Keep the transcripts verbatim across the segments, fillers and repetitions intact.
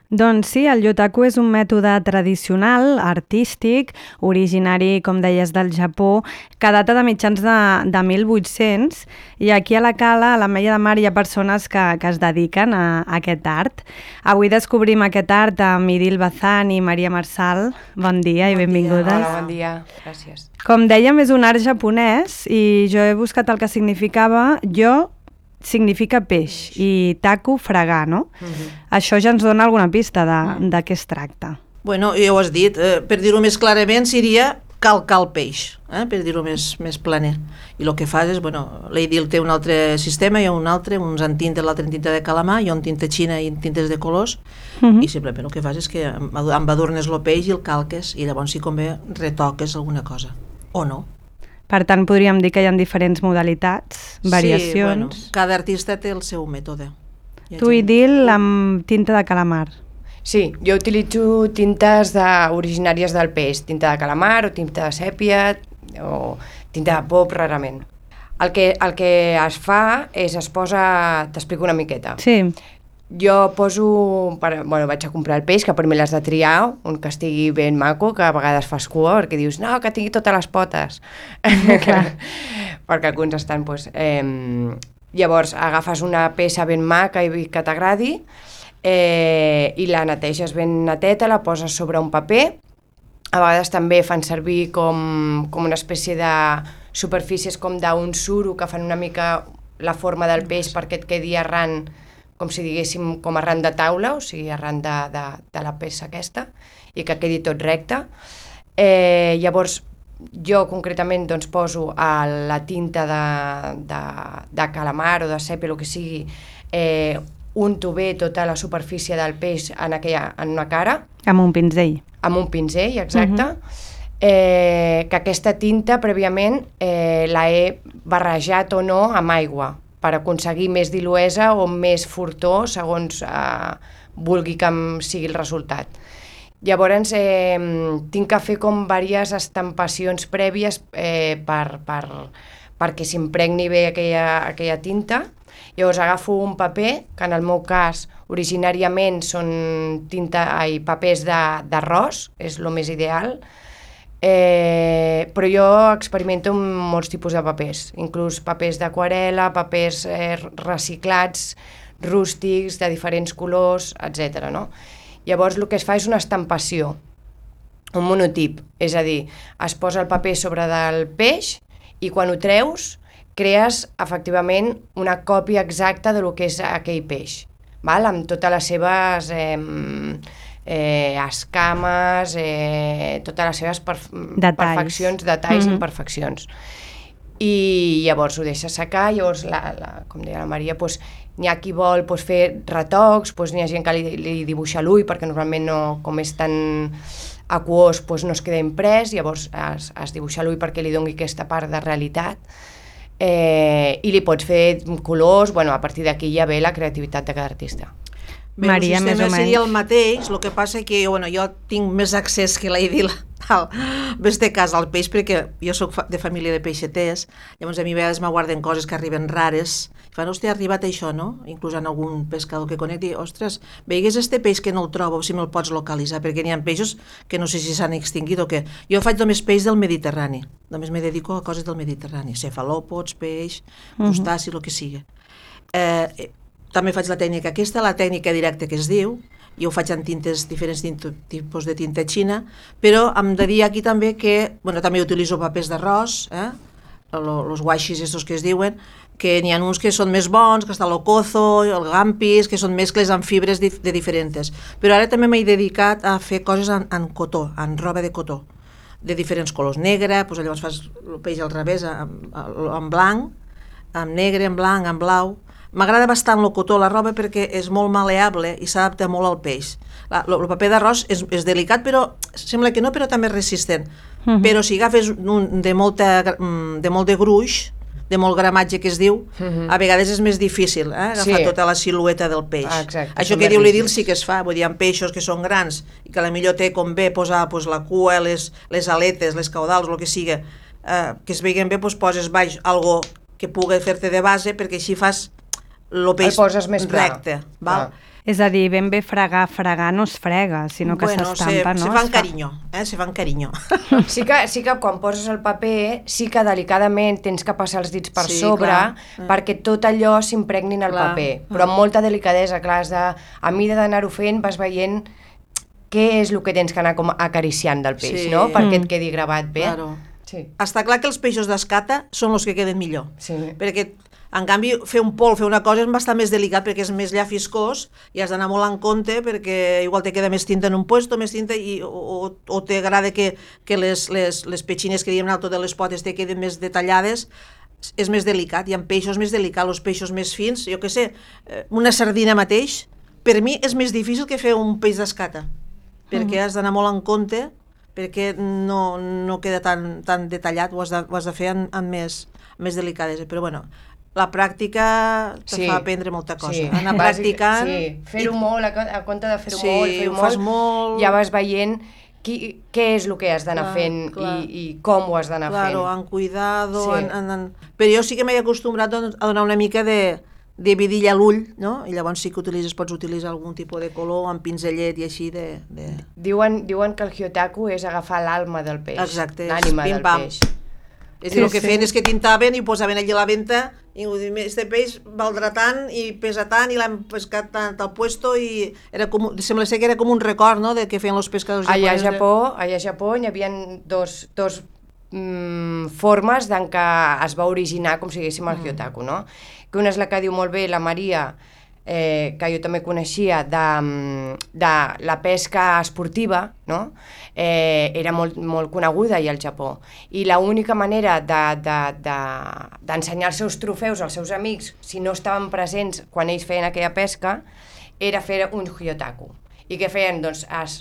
Doncs sí, el yotaku és un mètode tradicional, artístic, originari, com deies, del Japó, que data de mitjans de, de mil vuit-cents, i aquí a la Cala, a l'Ametlla de Mar, hi ha persones que, que es dediquen a, a aquest art. Avui descobrim aquest art amb Idil Bazán i Maria Marçal. Bon dia bon i benvingudes. Dia. Hola, bon dia. Gràcies. Com dèiem, és un art japonès i jo he buscat el que significava jo, significa peix i taku, fregar, no? Uh-huh. Això ja ens dona alguna pista de, uh-huh. de què es tracta. Bueno, ja ho has dit, eh, per dir-ho més clarament seria calcar el peix, eh, per dir-ho més, més planer. I el que fas és, bueno, l'Eidil té un altre sistema, hi ha un altre, uns en tinta, l'altre en tinta de calamar, hi ha un tinta xina i tintes de colors, uh-huh. i simplement el que fas és que embadurnes el peix i el calques, i llavors si convé retoques alguna cosa, o no. Per tant, podríem dir que hi ha diferents modalitats, variacions... Sí, bueno, cada artista té el seu mètode. Tu, Idil, amb tinta de calamar. Sí, jo utilitzo tintes de, originàries del peix, tinta de calamar o tinta de sèpia o tinta de pop, rarament. El que, el que es fa és, es posa... T'explico una miqueta. Sí. Jo poso, per, bueno, vaig a comprar el peix, que primer l'has de triar, un que estigui ben maco, que a vegades fas cua, perquè dius, no, que tingui totes les potes. Perquè alguns estan, doncs... Eh, llavors, agafes una peça ben maca i que t'agradi, eh, i la neteges ben neteta, la poses sobre un paper. A vegades també fan servir com, com una espècie de superfícies com d'un suro, que fan una mica la forma del peix perquè et quedi arran, com si diguéssim com arran de taula, o sigui arran de, de, de la peça aquesta, i que quedi tot recte. Eh, llavors, jo concretament doncs, poso a la tinta de, de, de calamar o de sèpia, el que sigui, eh, unto bé tota la superfície del peix en, aquella, en una cara. Amb un pinzell. Amb un pinzell, exacte. Uh-huh. eh, que aquesta tinta prèviament eh, la he barrejat o no amb aigua, per aconseguir més diluesa o més fortor, segons eh, vulgui que sigui el resultat. Llavors, eh, tinc que fer com diverses estampacions prèvies eh, per, per, perquè s'impregni bé aquella, aquella tinta. Llavors agafo un paper, que en el meu cas originàriament són tinta, ai, papers d'arròs, és el més ideal, Eh, però jo experimento amb molts tipus de papers, inclús papers d'aquarel·la, papers eh, reciclats, rústics, de diferents colors, etcètera. No? Llavors el que es fa és una estampació, un monotip, és a dir, es posa el paper sobre del peix i quan ho treus crees efectivament una còpia exacta de lo que és aquell peix, val? Amb totes les seves... Eh, Eh, escames, eh, totes les seves perf detalls. perfeccions, detalls mm-hmm. i imperfeccions. I llavors ho deixa secar, llavors, la, la, com deia la Maria, doncs, n'hi ha qui vol doncs, fer retocs, doncs, n'hi ha gent que li, li dibuixa l'ull, perquè normalment no, com és tan aquós, doncs, no es queda imprès, llavors es, es dibuixa l'ull perquè li doni aquesta part de realitat. Eh, i li pots fer colors, bueno, a partir d'aquí ja ve la creativitat de cada artista. Bé, Maria, el més o sistema menys. seria el mateix, el que passa que bueno, jo tinc més accés que l'Eidil al ves de cas al peix, perquè jo sóc de família de peixeters, llavors a mi a vegades me guarden coses que arriben rares, i fan, hòstia, ha arribat això, no? Inclús en algun pescador que conec, dic, ostres, veigues este peix que no el trobo, si me'l pots localitzar, perquè n'hi ha peixos que no sé si s'han extingit o què. Jo faig només peix del Mediterrani, només me dedico a coses del Mediterrani, cefalòpods, peix, crustacis, uh-huh. el que sigui. Eh, També faig la tècnica aquesta, la tècnica directa que es diu, jo ho faig en tintes, diferents tipus de tinta xina, però em de dir aquí també que, bueno, també utilitzo papers d'arròs, eh? els washis estos que es diuen, que n'hi ha uns que són més bons, que està el kozo, el gampis, que són mescles amb fibres de diferents. Però ara també m'he dedicat a fer coses en, en cotó, en roba de cotó, de diferents colors. Negre, doncs llavors fas el peix al revés, en, en blanc, en negre, en blanc, en blau. M'agrada bastant el cotó, la roba, perquè és molt maleable i s'adapta molt al peix. La, el paper d'arròs és, és delicat, però sembla que no, però també és resistent. Uh-huh. Però si agafes un de, molta, de molt de gruix, de molt gramatge que es diu, uh-huh. a vegades és més difícil eh, agafar sí. tota la silueta del peix. Ah, exacte, això que diu l'Idil sí que es fa, vull dir, amb peixos que són grans i que a la millor té com bé posar pues, la cua, les, les aletes, les caudals, el que sigui, eh, que es veguen bé, pues, poses baix algo que pugui fer-te de base, perquè així fas el peix el poses més pla. recte. Val? Ah. És a dir, ben bé fregar, fregar no es frega, sinó que bueno, s'estampa, se, no? se fan Es fa- carinyo, eh? se fan carinyo. Sí que, sí que quan poses el paper, sí que delicadament tens que passar els dits per Sí, sobre clar. perquè tot allò s'impregnin al Clar. paper. Però amb molta delicadesa, clar, has de, a mida d'anar-ho fent vas veient què és el que tens que anar com acariciant del peix, Sí. no? Perquè Mm. et quedi gravat bé. Claro. Sí. Està clar que els peixos d'escata són els que queden millor. Sí. Perquè, en canvi, fer un pol, fer una cosa és bastant més delicat perquè és més llafiscós i has d'anar molt en compte perquè igual te queda més tinta en un puesto, més tinta, i, o, o, o t'agrada que, que les, les, les petxines que diem nosaltres de les potes te queden més detallades, és més delicat. I en peixos més delicat, els peixos més fins, jo què sé, eh, una sardina mateix, per mi és més difícil que fer un peix d'escata, perquè has d'anar molt en compte, perquè no, no queda tan, tan detallat, ho has de, ho has de fer en, en més, més delicadesa. Però bueno, la pràctica te Sí. fa aprendre molta cosa. Sí. Anar Bàsic- practicant... Sí, fer-ho molt, a, co- a compte de fer-ho Sí, molt, fer-ho ho fas molt, molt. ja vas veient qui, què és el que has d'anar Clar, fent clar. i, i com ho has d'anar Claro, fent. en cuidado... Sí. En, en, en... Però jo sí que m'he acostumbrat doncs, a donar una mica de, de vidilla a l'ull, no? I llavors sí que utilitzes, pots utilitzar algun tipus de color, amb pinzellet i així de... de... Diuen, diuen que el hyotaku és agafar l'alma del peix, Exacte, és l'ànima del pim-pam. peix. És Sí, dir, el que sí. feien és que tintaven i ho posaven allà a la venta i ho diuen, este peix valdrà tant i pesa tant i l'han pescat tant al puesto i era com, sembla ser que era com un record, no?, de que feien els pescadors Allà a japonesos. Japó, allà a Japó hi havia dos, dos mm, formes en què es va originar, com si diguéssim, el hyotaku, no? Que una és la que diu molt bé la Maria, eh, que jo també coneixia, de, mm, de la pesca esportiva, no? Eh, era molt, molt coneguda allà al Japó. I l'única manera d'ensenyar de, de, d'ensenyar els seus trofeus als seus amics, si no estaven presents quan ells feien aquella pesca, era fer un hyotaku. I què feien? Doncs es,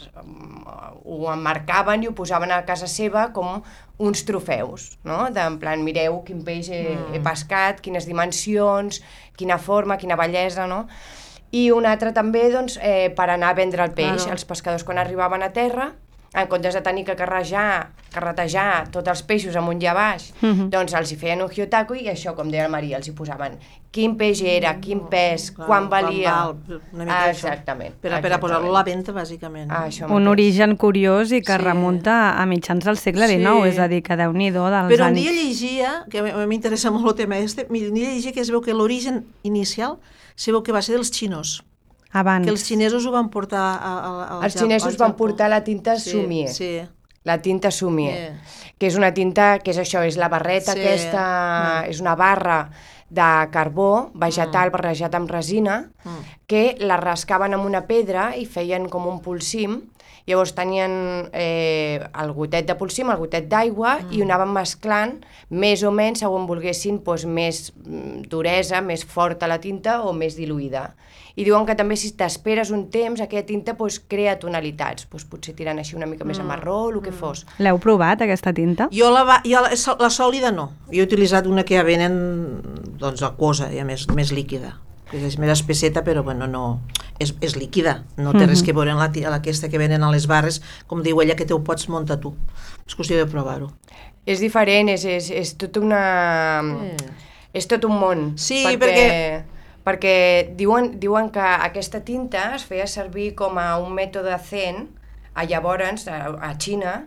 ho emmarcaven i ho posaven a casa seva com uns trofeus, no? De, en plan, mireu quin peix he, mm. he pescat, quines dimensions, quina forma, quina bellesa, no? I un altre també, doncs, eh, per anar a vendre el peix. Claro. Els pescadors, quan arribaven a terra, en comptes de tenir que carrejar, carretejar tots els peixos amunt i a baix, Mhm. doncs els hi feien un hyotaku i això, com deia la Maria, els hi posaven quin peix era, quin pes, Clar, quan valia... val, una mica Ah, això. exactament. Per, a- per a posar-lo a la venda, bàsicament. Ah, això Un mateix. origen curiós i que Sí. remunta a mitjans del segle dinou, Sí. és a dir, que Déu-n'hi-do dels Però un anys... dia llegia, que a mi- a mi m'interessa molt el tema este, un dia llegia que es veu que l'origen inicial se veu que va ser dels xinos, Abans. que els xinesos ho van portar a, a, al Els Japó- xinesos al van Japó. portar la tinta Sí, Sumie. Sí, La tinta Sumie, Yeah. que és una tinta, que és això, és la barreta Sí. aquesta, Mm. és una barra de carbó vegetal mm. barrejat amb resina, Mm. que la rascaven amb una pedra i feien com un polsim. Llavors tenien eh, el gotet de polsim, el gotet d'aigua, mm. i ho anaven mesclant més o menys segons volguessin doncs, més mm, duresa, més forta la tinta o més diluïda. I diuen que també si t'esperes un temps aquella tinta doncs, crea tonalitats, doncs, potser tirant així una mica més a marró o el que fos. L'heu provat, aquesta tinta? Jo la, va, jo la, la sòlida no. Jo he utilitzat una que ja venen doncs, aquosa, ja més, més líquida. Que és més espesseta, però bueno, no, és, és líquida. No té res que veure amb la, ti- amb aquesta que venen a les barres, com diu ella, que te ho pots muntar tu. És qüestió de provar-ho. És diferent, és, és, és tot una... Eh. És tot un món. Sí, perquè... perquè- Perquè diuen, diuen que aquesta tinta es feia servir com a un mètode zen, a llavors, a, a Xina,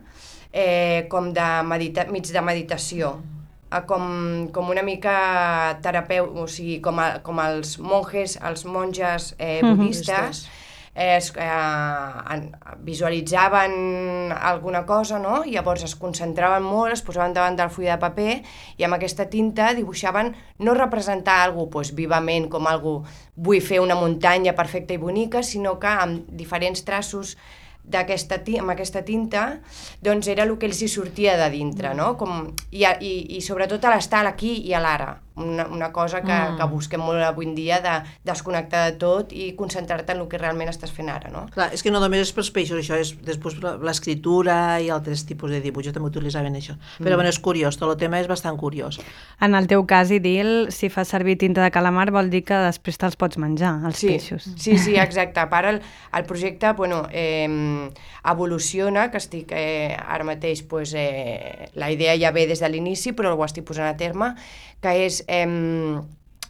eh, com de medita, mig de meditació. Eh, com, com una mica terapeu, o sigui, com, a, com els monges, els monges eh, Mhm. budistes, eh, es, eh, en, visualitzaven alguna cosa, no? I llavors es concentraven molt, es posaven davant del full de paper i amb aquesta tinta dibuixaven no representar alguna cosa doncs, vivament com algo, vull fer una muntanya perfecta i bonica, sinó que amb diferents traços d'aquesta ti- amb aquesta tinta, doncs era el que els hi sortia de dintre, no? Com, i, a- i, i sobretot a l'estar a l'aquí i a l'ara, una, una cosa que, Mm. que busquem molt avui en dia, de desconnectar de tot i concentrar-te en el que realment estàs fent ara, no? Clar, és que no només és pels peixos, això és després l'escriptura i altres tipus de dibuix, jo també utilitzaven això. Però Mm. bueno, és curiós, tot el tema és bastant curiós. En el teu cas, Idil, si fas servir tinta de calamar vol dir que després te'ls pots menjar, els Sí, peixos. sí, sí, exacte. A part, el, el projecte bueno, eh, evoluciona, que estic eh, ara mateix, pues, eh, la idea ja ve des de l'inici, però ho estic posant a terme, que és eh,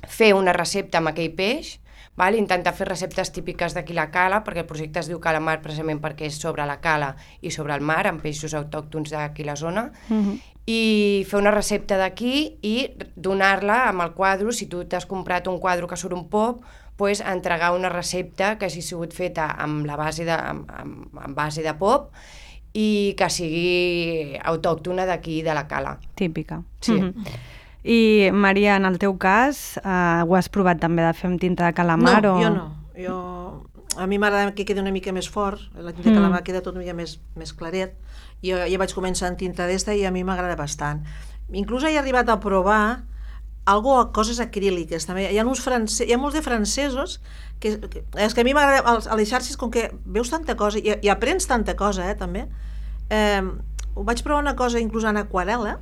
fer una recepta amb aquell peix, val? Intentar fer receptes típiques d'aquí la cala, perquè el projecte es diu Calamar precisament perquè és sobre la cala i sobre el mar, amb peixos autòctons d'aquí la zona, uh-huh. i fer una recepta d'aquí i donar-la amb el quadre, si tu t'has comprat un quadre que surt un pop, pues, entregar una recepta que hagi sigut feta amb la base de, amb, amb, amb base de pop i que sigui autòctona d'aquí de la cala. Típica. Sí. Mm-hmm. I, Maria, en el teu cas, eh, ho has provat també de fer amb tinta de calamar? No, o... jo no. Jo... A mi m'agrada que quedi una mica més fort, la tinta de calamar mm. queda tot una mica més, més claret. Jo ja vaig començar en tinta d'esta i a mi m'agrada bastant. Inclús he arribat a provar algo, coses acríliques també. Hi ha, uns france... hi ha molts de francesos que, que... És que a mi m'agrada, a les xarxes, com que veus tanta cosa i, i aprens tanta cosa, eh, també. Eh, vaig provar una cosa inclús en aquarel·la,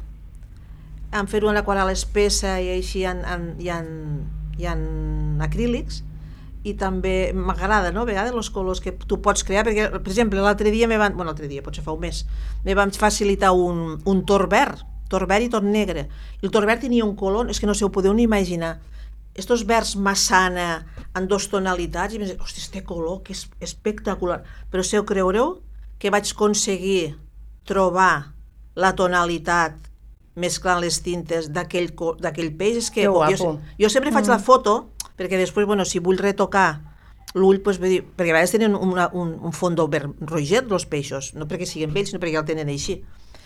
en fer-ho en aquarel·la espessa i així en, en, hi, ha, hi ha acrílics, i també m'agrada, no?, a vegades els colors que tu pots crear, perquè, per exemple, l'altre dia me van, bueno, l'altre dia, potser fa un mes, me van facilitar un, un tor verd, tor verd i tor negre, i el tor verd tenia un color, és que no sé, ho podeu ni imaginar, estos verds massana en dos tonalitats, i em dic, hosti, este color que és espectacular, però si ho creureu que vaig aconseguir trobar la tonalitat mesclant les tintes d'aquell peix, és que jo, jo sempre faig mm. la foto, perquè després, bueno, si vull retocar l'ull, pues, dir, perquè a vegades tenen una, un, un fondo verd roget, els peixos, no perquè siguin vells, sinó perquè ja el tenen així.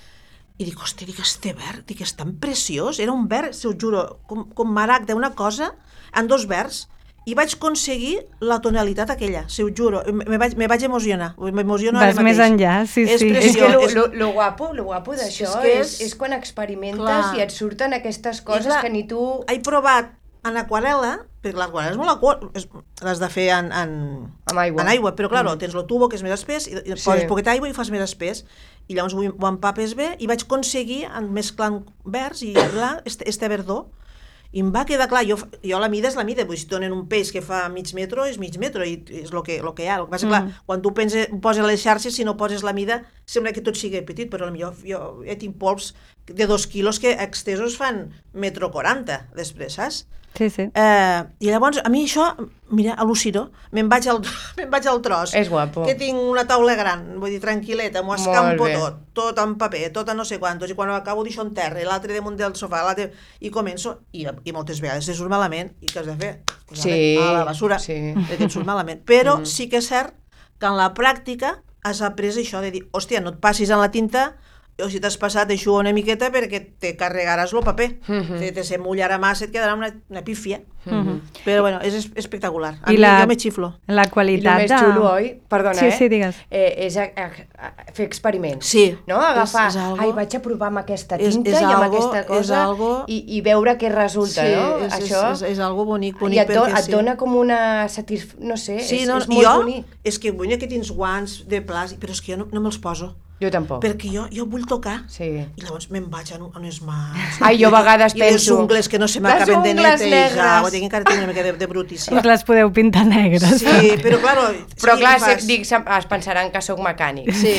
I dic, hòstia, dic, este verd, dic, és tan preciós, era un verd, si us juro, com, com maragda, una cosa, en dos verds, i vaig aconseguir la tonalitat aquella, si us juro, me vaig, me vaig emocionar, m'emociono ara mateix. Vas més enllà, sí, és sí. Preciós, és que lo, és... lo, lo guapo, lo guapo d'això és, és, és quan experimentes clar. I et surten aquestes coses clar, que ni tu... He provat en aquarel·la, perquè l'aquarel·la és molt aquarel·la, l'has de fer en, en, amb aigua. en aigua, però clar, mm. tens el tubo que és més espès, i, i sí. poses poqueta aigua i fas més espès, i llavors ho, ho empapes bé, i vaig aconseguir, mesclant verds i blanc, este, este verdó, i em va quedar clar, jo, jo la mida és la mida, si donen un peix que fa mig metro, és mig metro, i és el que, lo que hi ha. El que passa, mm. clar, quan tu penses, poses les xarxes, si no poses la mida, sembla que tot sigui petit, però jo, jo, jo tinc polps de dos quilos que extesos fan metro quaranta, després, saps? Sí, sí. Eh, I llavors, a mi això, mira, al·lucino, me'n vaig, al, me'n vaig al tros. És guapo. Que tinc una taula gran, vull dir, tranquil·leta, m'ho escampo tot, tot en paper, tot a no sé quantos, i quan ho acabo deixo en terra, i l'altre damunt del sofà, l'altre, i començo, i, i moltes vegades se surt malament, i què has de fer? Pues sí. A la basura, sí. perquè et surt malament. Però mm. sí que és cert que en la pràctica has après això de dir, hòstia, no et passis en la tinta, o si t'has passat, deixo una miqueta perquè te carregaràs el paper. Mm-hmm. te, te se mullarà massa, et quedarà una, una pífia. Mm-hmm. Però bueno, és espectacular. A I mi, la, jo me xiflo. La qualitat I el més xulo, de... oi? Perdona, sí, eh? Sí, digues. Eh, és a, a, a, fer experiments. Sí. No? Agafar, és, és algo... ai, vaig a provar amb aquesta tinta és, és i amb algo, aquesta cosa algo... i, i veure què resulta, sí, no? És, Això... és, és, és algo bonic, bonic I et, do, perquè et sí. dona com una satisfacció, no sé, sí, és, no, és molt jo, bonic. És que vull que tens guants de plàstic, però és que jo no, no me'ls poso. Jo tampoc. Perquè jo, jo vull tocar, sí. i llavors me'n vaig a unes mans. Ai, jo a vegades I penso... I les ungles que no se m'acaben de netejar, o tinc encara tinc una mica de, de brutícia. Us les podeu pintar negres. Sí, però claro... Però sí, clar, fas... dic, es pensaran que sóc mecànic. Sí,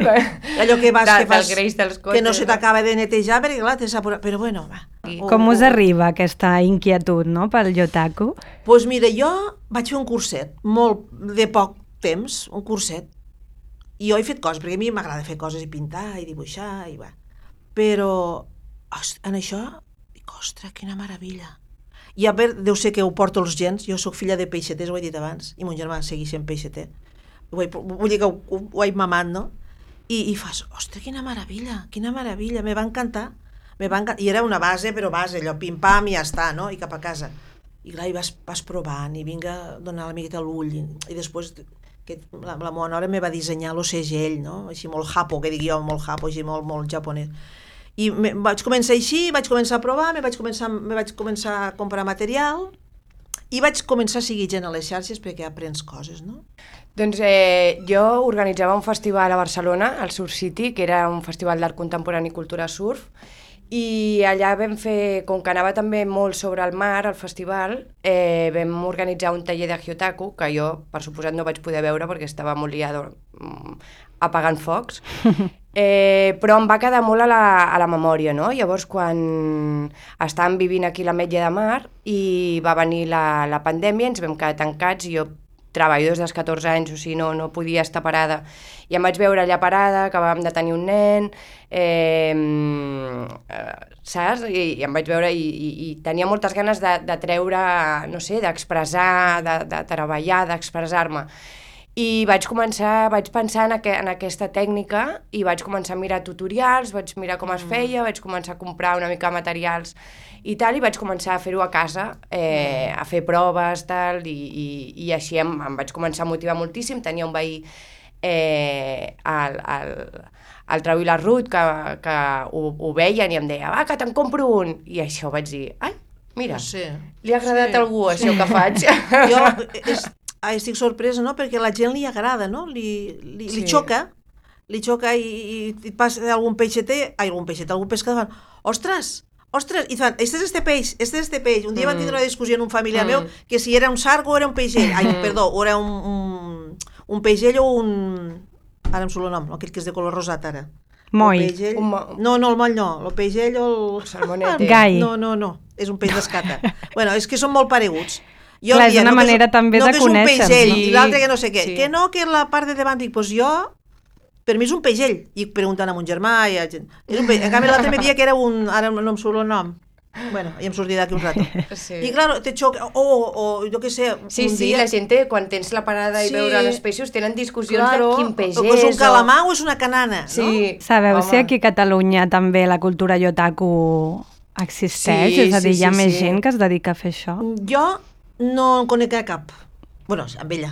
allò que vas, de, que fas, dels cotxes, que no se t'acaba de netejar, perquè clar, t'has apurat, però bueno, va. O, Com us o... arriba aquesta inquietud, no?, pel yotaku? Doncs pues mira, jo vaig fer un curset, molt de poc temps, un curset, i jo he fet coses, perquè a mi m'agrada fer coses i pintar i dibuixar i va. Però host, en això dic, ostres, quina meravella. I a veure, deu ser que ho porto els gens, jo sóc filla de peixeters, ho he dit abans, i mon germà segueix sent peixeter. Vull dir que ho, ho, ho he mamat, no? I, i fas, ostres, quina meravella, quina meravella, me va encantar. Me va encantar. I era una base, però base, allò, pim-pam i ja està, no? I cap a casa. I clar, i vas, vas provant, i vinga a donar la miqueta a l'ull, i, i després... que la, la meva nora me va dissenyar el segell, no? Així molt japo, que dic jo, molt japo, així molt, molt japonès. I me, vaig començar així, vaig començar a provar, me vaig començar, me vaig començar a comprar material i vaig començar a seguir gent a les xarxes perquè aprens coses, no? Doncs eh, jo organitzava un festival a Barcelona, al Surf City, que era un festival d'art contemporani i cultura surf, i allà vam fer, com que anava també molt sobre el mar, al festival, eh, vam organitzar un taller de Hyotaku, que jo, per suposat, no vaig poder veure perquè estava molt liada apagant focs. Eh, però em va quedar molt a la, a la memòria, no? Llavors, quan estàvem vivint aquí a l'Ametlla de Mar i va venir la, la pandèmia, ens vam quedar tancats i jo treballo des dels catorze anys, o sigui, no, no podia estar parada. I em vaig veure allà parada, acabàvem de tenir un nen, eh, saps? I, i em vaig veure i, i, i tenia moltes ganes de, de treure, no sé, d'expressar, de, de treballar, d'expressar-me. I vaig començar, vaig pensar en, aqu en aquesta tècnica i vaig començar a mirar tutorials, vaig mirar com es feia, vaig començar a comprar una mica materials i tal, i vaig començar a fer-ho a casa, eh, a fer proves, tal, i, i, i així em, em vaig començar a motivar moltíssim. Tenia un veí eh, al, al, al Trau i la Ruth que, que ho, ho veien i em deia, va, que te'n compro un. I això vaig dir, ai, mira, sí, li ha agradat sí, a algú això sí. que faig. Jo és, ah, estic sorpresa, no?, perquè a la gent li agrada, no?, li, li, sí. li xoca, li xoca i, i, i passa algun peixeter, ai, algun peixeter, algun pescador, fan, ostres, ostres, i fan, este és este peix, este és este peix. Un dia mm. van tindre una discussió en un familiar mm. meu que si era un sarg o era un peixell, ai, mm. perdó, o era un, un, un peixell o un... Ara em surt el nom, aquell que és de color rosat ara. Moll. Peixell... No, no, el moll no, el peixell o el... Salmonete. Gai. No, no, no, és un peix d'escata. Bueno, és que són molt pareguts. Jo Clar, és una no manera és, també no de conèixer. No, que és un peixell, sí. i l'altre que no sé què. Sí. Que no, que la part de davant, dic, doncs jo... Per mi és un peixell. I preguntant a mon germà, i a gent... És un peixell. En canvi, l'altre me dia que era un... Ara no em surt el nom. Bueno, ja em sortirà d'aquí un rato. Sí. I clar, te xoca, o, o, o jo què sé... Sí, un sí, dia... la gent té, quan tens la parada i Sí. veure els peixos, tenen discussions Claro, de quin peix o és un és. calamar o és una canana, Sí. no? Sabeu Home. si aquí a Catalunya també la cultura yotaku existeix? Sí, és a dir, sí, hi ha sí, més sí. gent que es dedica a fer això? Jo no en conec cap. Bueno, amb ella.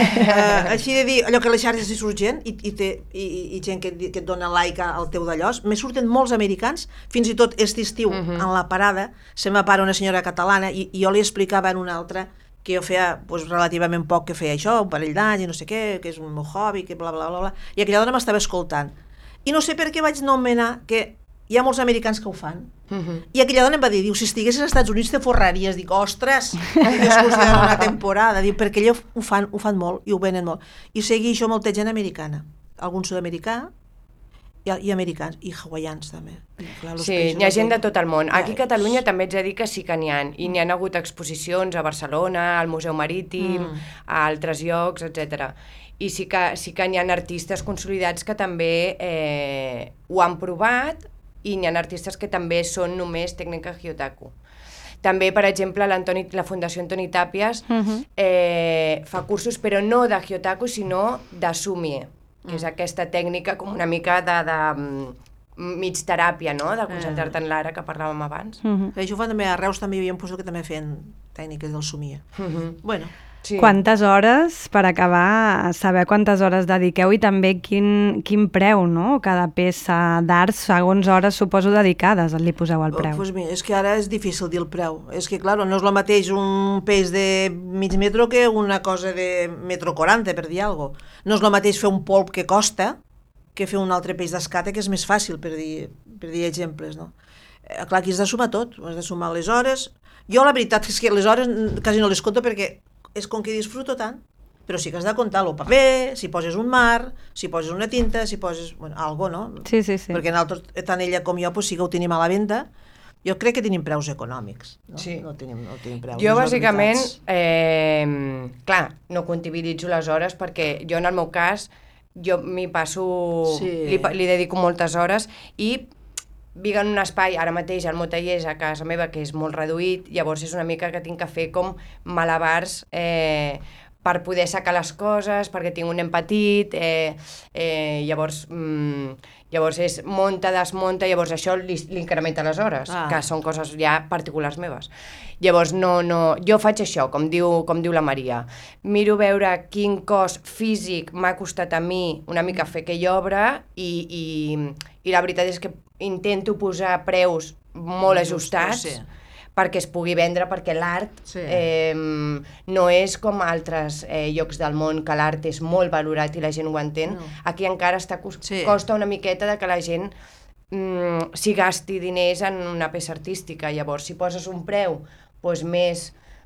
uh, així de dir, allò que a les xarxes hi surt gent i, i, té, i, i gent que, que et dona like al teu d'allòs, me surten molts americans, fins i tot aquest estiu, uh -huh. en la parada, se m'apara una senyora catalana i, i jo li explicava en una altra que jo feia pues, relativament poc que feia això, un parell d'anys i no sé què, que és un meu hobby, que bla, bla, bla, bla, i aquella dona m'estava escoltant. I no sé per què vaig nomenar que hi ha molts americans que ho fan. Uh-huh. I aquella dona em va dir, diu, si estiguessis als Estats Units te forraries. Dic, ostres, discurs d'una temporada. Diu, perquè ells ho fan, ho fan molt i ho venen molt. I seguir això molta gent americana. Algun sud-americà i, i americans, i hawaians també. I, clar, Sí, hi ha gent de tot el món. Aquí a Catalunya Ja, també ets a dir que sí que n'hi ha. I n'hi ha hagut exposicions a Barcelona, al Museu Marítim, Mm. a altres llocs, etcètera. I sí que, sí que n'hi ha artistes consolidats que també eh, ho han provat, i n'hi ha artistes que també són només tècnica Hyotaku. També, per exemple, la Fundació Antoni Tàpies uh-huh. eh, fa cursos, però no de Hyotaku, sinó de Sumie, que uh-huh. és aquesta tècnica com una mica de, de mig teràpia, no?, de concentrar-te en l'ara que parlàvem abans. Uh-huh. Això ho fan també a Reus, també hi havia un puesto que també feien tècniques del Sumie. Uh-huh. Bueno, sí. Quantes hores, per acabar, saber quantes hores dediqueu i també quin, quin preu, no? Cada peça d'art, segons hores, suposo, dedicades, li poseu el preu. Oh, pues mira, és que ara és difícil dir el preu. És que, clar, no és el mateix un peix de mig metro que una cosa de metro quaranta, per dir alguna cosa. No és el mateix fer un polp que costa que fer un altre peix d'escata, que és més fàcil, per dir, per dir exemples, no? Eh, clar, aquí has de sumar tot, has de sumar les hores. Jo, la veritat és que les hores quasi no les compto perquè és com que disfruto tant, però sí que has de comptar el paper, si poses un mar, si poses una tinta, si poses... Bueno, algo, no? Sí, sí, sí. Perquè nosaltres, tant ella com jo, pues, sí que ho tenim a la venda. Jo crec que tenim preus econòmics. No, sí. no, tenim, no tenim preus. Jo, bàsicament, eh, clar, no comptabilitzo les hores perquè jo, en el meu cas, jo m'hi passo... Sí. Li, li dedico moltes hores i vic en un espai, ara mateix el meu taller és a casa meva, que és molt reduït, llavors és una mica que tinc que fer com malabars eh, per poder sacar les coses, perquè tinc un nen petit, eh, eh, llavors, mm, llavors és monta, desmunta, llavors això li, li incrementa les hores, ah. que són coses ja particulars meves. Llavors, no, no, jo faig això, com diu, com diu la Maria. Miro veure quin cost físic m'ha costat a mi una mica fer aquella obra i, i, i la veritat és que intento posar preus molt ajustats sí. perquè es pugui vendre, perquè l'art sí. eh, no és com altres eh, llocs del món, que l'art és molt valorat i la gent ho entén. No. Aquí encara està, sí. costa una miqueta de que la gent mm, s'hi gasti diners en una peça artística. Llavors, si poses un preu doncs més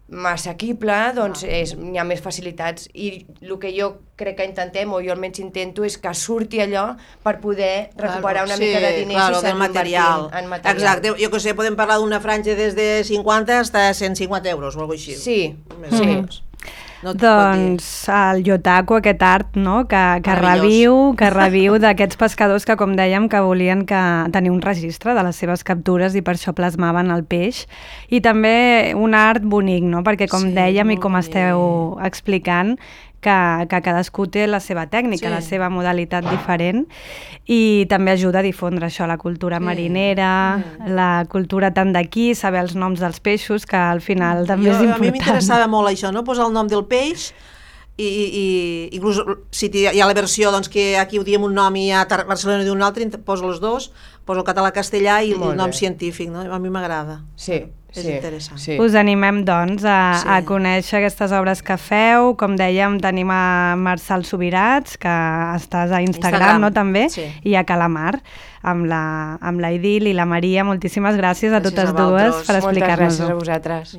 assequible, doncs és, hi ha més facilitats. I el que jo crec que intentem, o jo almenys intento, és que surti allò per poder recuperar una sí, mica de diners claro, i seguir material. invertint en material. Exacte, jo que sé, podem parlar d'una franja des de cinquanta fins a cent cinquanta euros o alguna cosa així. Sí, Més sí. Més. No doncs el yotaku, aquest art, no? que, que Meravellós. reviu, que reviu d'aquests pescadors que, com dèiem, que volien que tenir un registre de les seves captures i per això plasmaven el peix. I també un art bonic, no? Perquè com Sí, dèiem i molt com bonic. esteu explicant, que, que cadascú té la seva tècnica, Sí. la seva modalitat diferent, i també ajuda a difondre això, la cultura Sí. marinera, Mm. la cultura tant d'aquí, saber els noms dels peixos, que al final també Jo, és a important. mi m'interessava molt això, no? Posar el nom del peix i, i inclús si hi ha la versió doncs, que aquí ho diem un nom i a Barcelona diu un altre, poso els dos, poso el català-castellà i Molt el nom bé. científic, no? A mi m'agrada. Sí, És sí, interessant. sí. Us animem, doncs, a, Sí. a conèixer aquestes obres que feu. Com dèiem, tenim a Marçal Subirats, que estàs a Instagram, Instagram, no, també, sí. i a Calamar, amb la, amb la Idil i la Maria. Moltíssimes gràcies a Gràcies totes a dues vosaltres. per Moltes explicar-nos-ho. gràcies a vosaltres.